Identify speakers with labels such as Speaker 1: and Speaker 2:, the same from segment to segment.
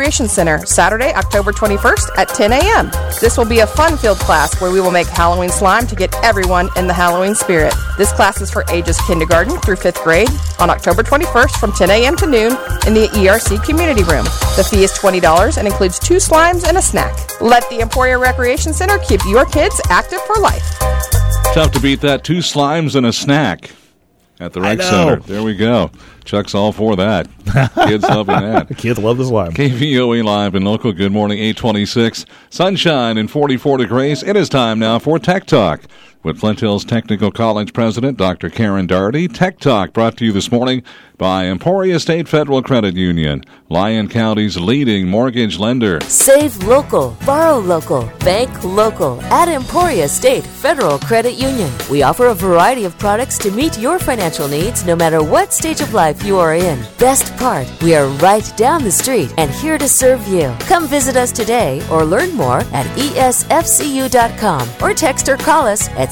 Speaker 1: Recreation Center, Saturday, October 21st at 10 a.m. This will be a fun-filled class where we will make Halloween slime to get everyone in the Halloween spirit. This class is for ages kindergarten through 5th grade on October 21st from 10 a.m. to noon in the ERC Community Room. The fee is $20 and includes 2 slimes and a snack. Let the Emporia Recreation Center keep your kids active for life.
Speaker 2: Tough to beat that. 2 slimes and a snack at the rec center. There we go. Chuck's all for that. Kids loving that.
Speaker 3: Kids love the slime.
Speaker 2: KVOE Live and Local. Good morning, 826. Sunshine and 44 degrees. It is time now for Tech Talk with Flint Hills Technical College President Dr. Karen Daugherty. Tech Talk brought to you this morning by Emporia State Federal Credit Union, Lyon County's leading mortgage lender.
Speaker 4: Save local, borrow local, bank local at Emporia State Federal Credit Union. We offer a variety of products to meet your financial needs no matter what stage of life you are in. Best part, we are right down the street and here to serve you. Come visit us today or learn more at esfcu.com or text or call us at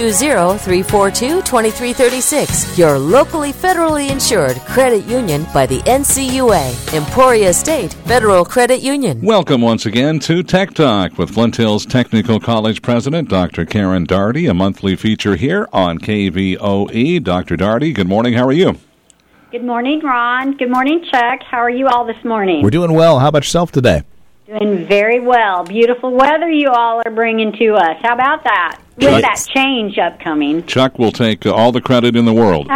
Speaker 4: 620-342-2336. Your locally federally insured credit union by the NCUA. Emporia State Federal Credit Union.
Speaker 2: Welcome once again to Tech Talk with Flint Hills Technical College President Dr. Karen Daugherty, a monthly feature here on KVOE. Dr. Daugherty, good morning. How are you?
Speaker 5: Good morning, Ron. Good morning, Chuck. How are you all this morning?
Speaker 3: We're doing well. How about yourself today?
Speaker 5: Doing very well. Beautiful weather you all are bringing to us. How about that? With that change upcoming.
Speaker 2: Chuck will take all the credit in the world.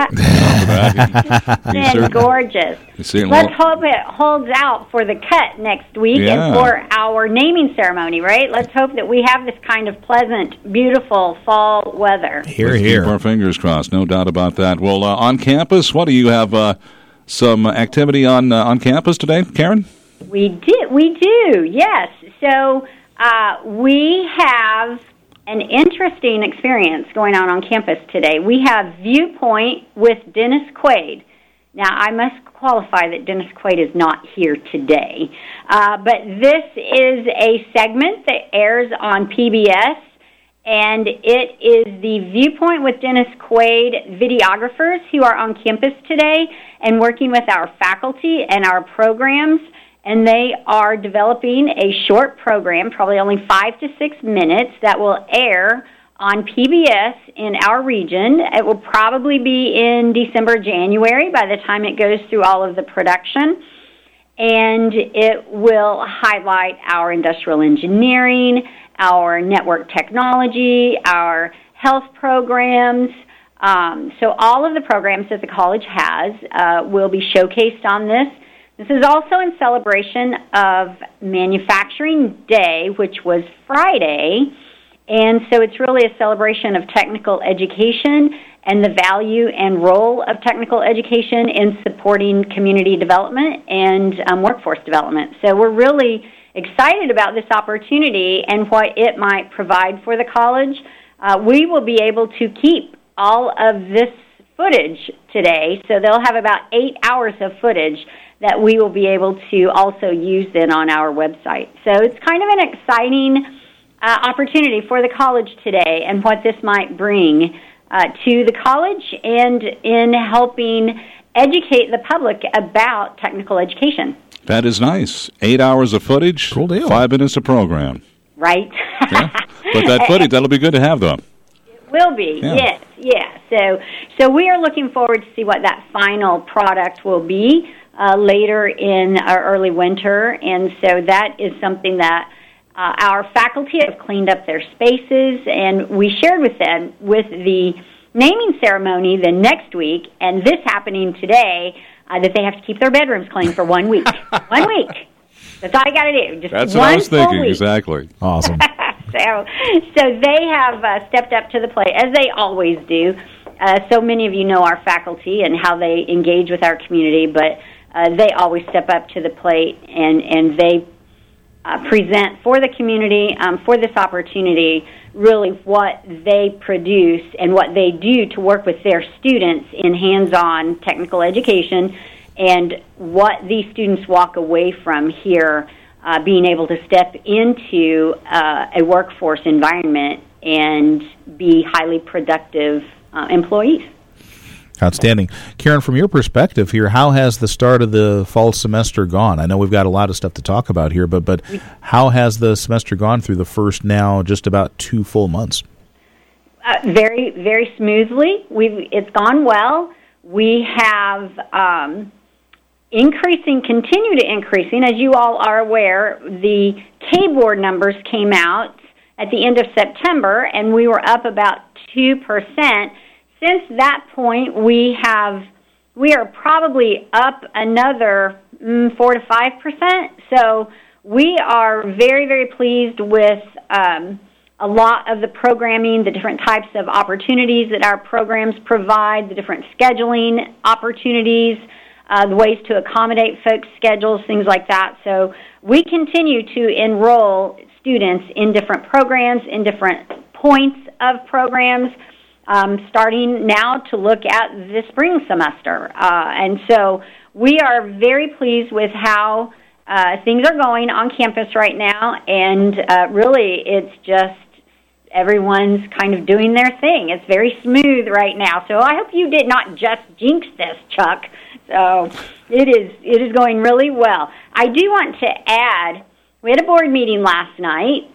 Speaker 5: It's gorgeous. Let's hope it holds out for the cut next week and for our naming ceremony, right? Let's hope that we have this kind of pleasant, beautiful fall weather.
Speaker 2: Let's keep our fingers crossed, no doubt about that. Well, on campus, what do you have some activity on campus today, Karen?
Speaker 5: We do, yes. So we have an interesting experience going on campus today. We have Viewpoint with Dennis Quaid. Now, I must qualify that Dennis Quaid is not here today, but this is a segment that airs on PBS, and it is the Viewpoint with Dennis Quaid videographers who are on campus today and working with our faculty and our programs. And they are developing a short program, probably only 5 to 6 minutes, that will air on PBS in our region. It will probably be in December, January by the time it goes through all of the production. And it will highlight our industrial engineering, our network technology, our health programs. So all of the programs that the college has will be showcased on this. This is also in celebration of Manufacturing Day, which was Friday, and so it's really a celebration of technical education and the value and role of technical education in supporting community development and workforce development. So we're really excited about this opportunity and what it might provide for the college. We will be able to keep all of this footage today, so they'll have about 8 hours of footage that we will be able to also use then on our website. So it's kind of an exciting opportunity for the college today and what this might bring to the college and in helping educate the public about technical education.
Speaker 2: That is nice. 8 hours of footage,
Speaker 3: cool deal.
Speaker 2: 5 minutes of program.
Speaker 5: Right.
Speaker 2: Yeah. But that footage, that'll be good to have, though.
Speaker 5: Will be, yes. So we are looking forward to see what that final product will be later in our early winter, and so that is something that our faculty have cleaned up their spaces, and we shared with them with the naming ceremony the next week, and this happening today, that they have to keep their bedrooms clean for 1 week. 1 week. That's all you got to do. Just
Speaker 2: That's
Speaker 5: one
Speaker 2: what I was thinking,
Speaker 5: week.
Speaker 2: exactly.
Speaker 3: Awesome.
Speaker 5: So they have stepped up to the plate, as they always do. So many of you know our faculty and how they engage with our community, but they always step up to the plate, and they present for the community, for this opportunity, really what they produce and what they do to work with their students in hands-on technical education, and what these students walk away from here being able to step into a workforce environment and be highly productive employees.
Speaker 3: Outstanding. Karen, from your perspective here, how has the start of the fall semester gone? I know we've got a lot of stuff to talk about here, but how has the semester gone through the first now just about 2 full months?
Speaker 5: Very, very smoothly. It's gone well. We have continue to increasing. As you all are aware, the K-Board numbers came out at the end of September, and we were up about 2%. Since that point, we are probably up another 4 to 5%. So we are very, very pleased with a lot of the programming, the different types of opportunities that our programs provide, the different scheduling opportunities, the ways to accommodate folks' schedules, things like that. So we continue to enroll students in different programs, in different points of programs, starting now to look at the spring semester. And so we are very pleased with how things are going on campus right now, and really it's just everyone's kind of doing their thing. It's very smooth right now. So I hope you did not just jinx this, Chuck. So it is going really well. I do want to add, we had a board meeting last night,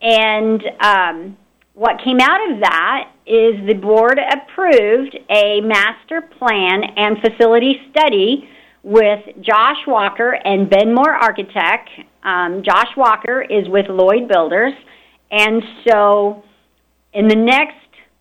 Speaker 5: and what came out of that is the board approved a master plan and facility study with Josh Walker and Ben Moore Architect. Josh Walker is with Lloyd Builders. And so in the next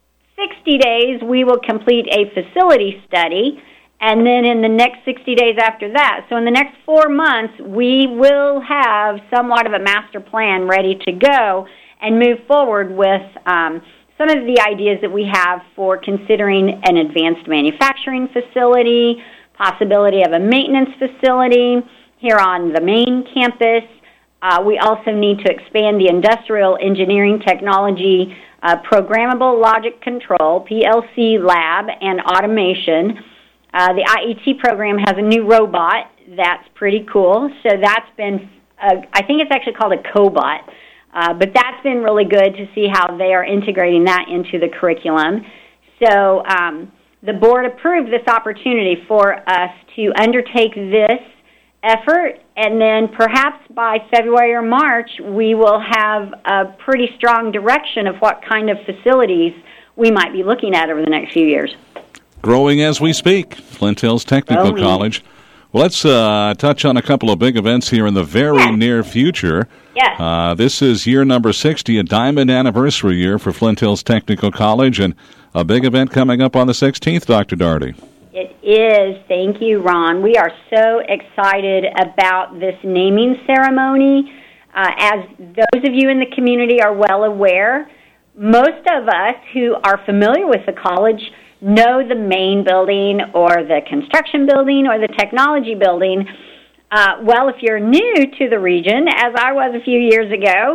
Speaker 5: 60 days, we will complete a facility study. And then in the next 60 days after that, so in the next 4 months, we will have somewhat of a master plan ready to go and move forward with some of the ideas that we have for considering an advanced manufacturing facility, possibility of a maintenance facility here on the main campus. We also need to expand the industrial engineering technology programmable logic control, PLC lab, and automation. The IET program has a new robot that's pretty cool. So that's been, I think it's actually called a cobot. But that's been really good to see how they are integrating that into the curriculum. So the board approved this opportunity for us to undertake this effort, and then perhaps by February or March, we will have a pretty strong direction of what kind of facilities we might be looking at over the next few years.
Speaker 2: Growing as we speak, Flint Hills Technical College. Well, let's touch on a couple of big events here in the very near future.
Speaker 5: Yes.
Speaker 2: This is year number 60, a diamond anniversary year for Flint Hills Technical College, and a big event coming up on the 16th, Dr. Daugherty.
Speaker 5: It is. Thank you, Ron. We are so excited about this naming ceremony. As those of you in the community are well aware, most of us who are familiar with the college know the main building or the construction building or the technology building. Well, if you're new to the region, as I was a few years ago,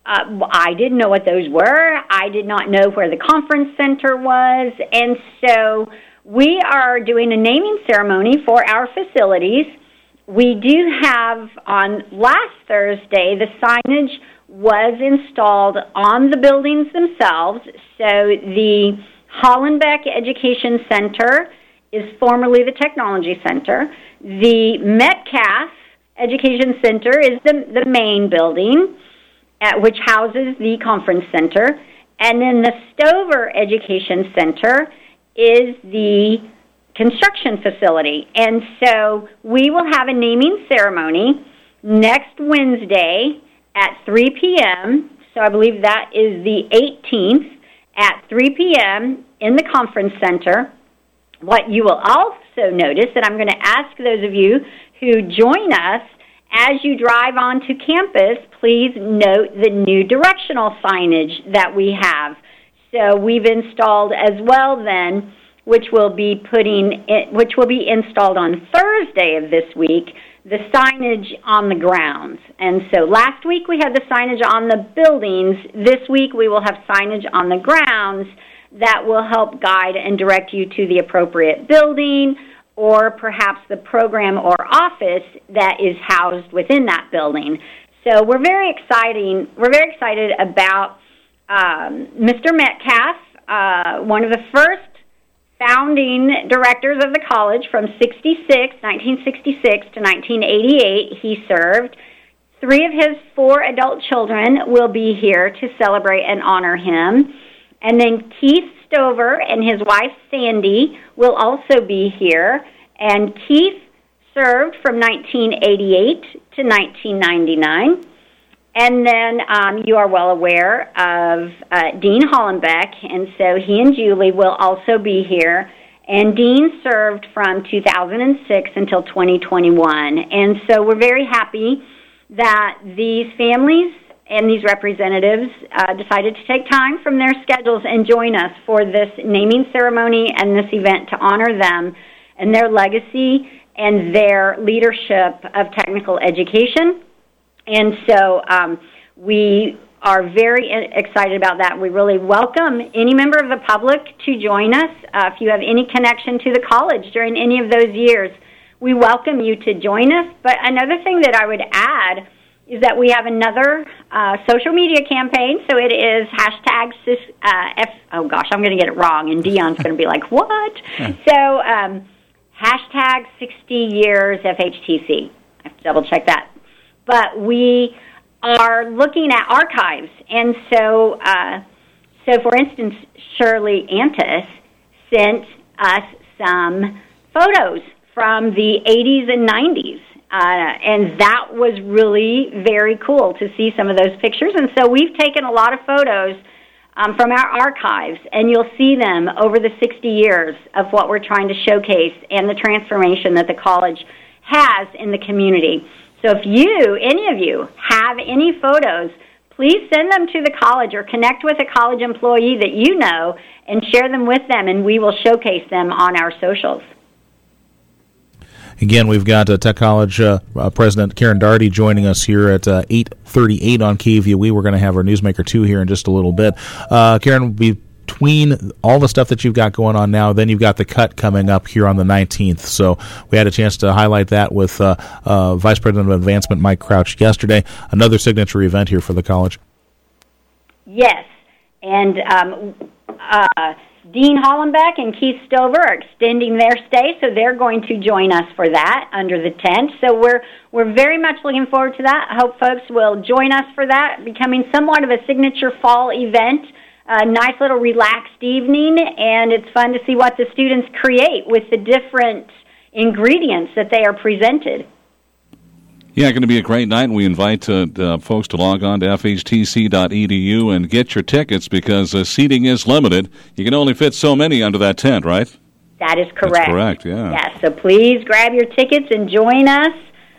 Speaker 5: I didn't know what those were. I did not know where the conference center was. And so we are doing a naming ceremony for our facilities. We do have, on last Thursday, the signage was installed on the buildings themselves. So the Hollenbeck Education Center is formerly the Technology Center. The Metcalf Education Center is the main building, which houses the Conference Center. And then the Stover Education Center is the construction facility. And so we will have a naming ceremony next Wednesday at 3 p.m. So I believe that is the 18th at 3 p.m. in the Conference Center. What you will also notice, and I'm going to ask those of you who join us, as you drive onto campus, please note the new directional signage that we have. So we've installed as well then, which will be installed on Thursday of this week, the signage on the grounds. And so last week we had the signage on the buildings. This week we will have signage on the grounds that will help guide and direct you to the appropriate building or perhaps the program or office that is housed within that building. So we're very excited about Mr. Metcalf, one of the first founding directors of the college from 1966 to 1988. He served. 3 of his 4 adult children will be here to celebrate and honor him. And then Keith Stover and his wife Sandy will also be here. And Keith served from 1988 to 1999. And then you are well aware of Dean Hollenbeck, and so he and Julie will also be here. And Dean served from 2006 until 2021. And so we're very happy that these families and these representatives decided to take time from their schedules and join us for this naming ceremony and this event to honor them and their legacy and their leadership of technical education. And so we are very excited about that. We really welcome any member of the public to join us. If you have any connection to the college during any of those years, we welcome you to join us. But another thing that I would add is that we have another social media campaign. So it is hashtag, I'm going to get it wrong, and Dion's going to be like, what? So hashtag 60 years FHTC. I have to double check that. But we are looking at archives. And so, for instance, Shirley Antis sent us some photos from the 80s and 90s. And that was really very cool to see some of those pictures. And so we've taken a lot of photos from our archives, and you'll see them over the 60 years of what we're trying to showcase and the transformation that the college has in the community. So if any of you, have any photos, please send them to the college or connect with a college employee that you know and share them with them, and we will showcase them on our socials.
Speaker 3: Again, we've got Tech College President Karen Daugherty joining us here at 8:38 on KVOE. We're going to have our Newsmaker 2 here in just a little bit. Karen, between all the stuff that you've got going on now, then you've got the cut coming up here on the 19th. So we had a chance to highlight that with Vice President of Advancement Mike Crouch yesterday. Another signature event here for the college.
Speaker 5: Yes, and Dean Hollenbeck and Keith Stover are extending their stay, so they're going to join us for that under the tent. So we're very much looking forward to that. I hope folks will join us for that, becoming somewhat of a signature fall event. A nice little relaxed evening, and it's fun to see what the students create with the different ingredients that they are presented.
Speaker 2: Yeah, going to be a great night, and we invite folks to log on to fhtc.edu and get your tickets because seating is limited. You can only fit so many under that tent, right?
Speaker 5: That is correct.
Speaker 2: That's correct, yeah.
Speaker 5: Yes, so please grab your tickets and join us.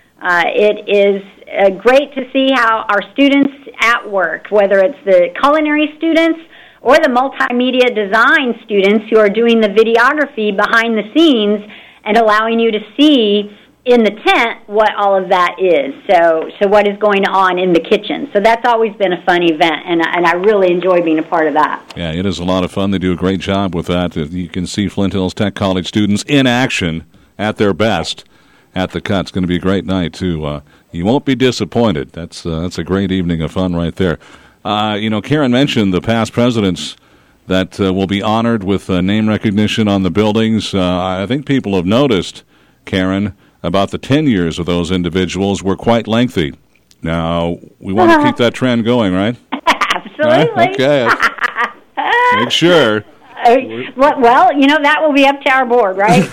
Speaker 5: It is great to see how our students at work, whether it's the culinary students or the multimedia design students who are doing the videography behind the scenes and allowing you to see in the tent what all of that is. So what is going on in the kitchen. So that's always been a fun event, and I really enjoy being a part of that.
Speaker 2: Yeah, it is a lot of fun. They do a great job with that. You can see Flint Hills Tech College students in action at their best at the cut. It's going to be a great night, too. You won't be disappointed. That's a great evening of fun right there. Karen mentioned the past presidents that will be honored with name recognition on the buildings. I think people have noticed, Karen, about the tenures of those individuals were quite lengthy. Now, we want to keep that trend going, right?
Speaker 5: Absolutely.
Speaker 2: Okay. Make sure.
Speaker 5: Well, that will be up to our board, right?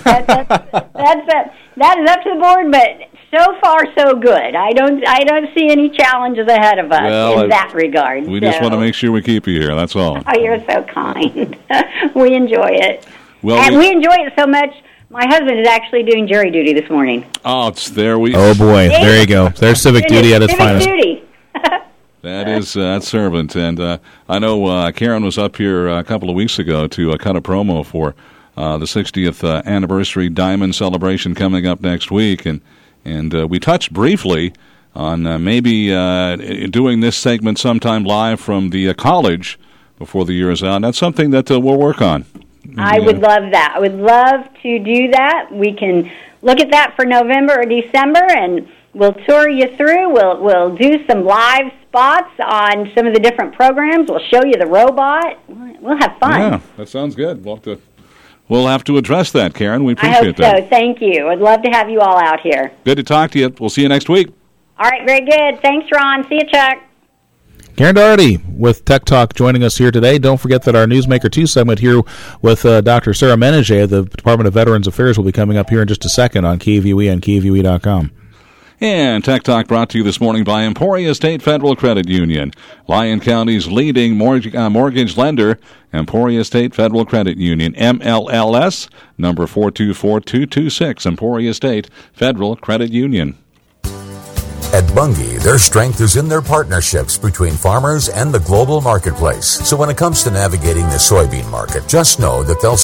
Speaker 5: That is up to the board, but so far so good. I don't see any challenges ahead of us in that regard.
Speaker 2: We just want to make sure we keep you here, that's all.
Speaker 5: Oh, you're so kind. We enjoy it.
Speaker 2: Well,
Speaker 5: and we enjoy it so much, my husband is actually doing jury duty this morning.
Speaker 2: Oh, it's there.
Speaker 3: Oh, boy. There you go. There's civic duty at its finest.
Speaker 5: Civic duty.
Speaker 2: That is servant. And I know Karen was up here a couple of weeks ago to cut a promo for the 60th anniversary Diamond celebration coming up next week. And we touched briefly on maybe doing this segment sometime live from the college before the year is out. That's something that we'll work on.
Speaker 5: I would love that. I would love to do that. We can look at that for November or December, and we'll tour you through. We'll do some live spots on some of the different programs. We'll show you the robot. We'll have fun.
Speaker 2: Yeah, that sounds good. We'll we'll have to address that, Karen. We
Speaker 5: I
Speaker 2: appreciate
Speaker 5: hope
Speaker 2: that.
Speaker 5: so. Thank you. I'd love to have you all out here.
Speaker 2: Good to talk to you. We'll see you next week.
Speaker 5: All right, very good. Thanks, Ron. See you, Chuck.
Speaker 3: Karen Doherty with Tech Talk joining us here today. Don't forget that our Newsmaker 2 segment here with Dr. Sarah Menege of the Department of Veterans Affairs will be coming up here in just a second on KVUE and KVUE.com.
Speaker 2: And Tech Talk brought to you this morning by Emporia State Federal Credit Union, Lyon County's leading mortgage lender. Emporia State Federal Credit Union, MLLS, number 424226, Emporia State Federal Credit Union.
Speaker 6: At Bunge, their strength is in their partnerships between farmers and the global marketplace. So when it comes to navigating the soybean market, just know that they'll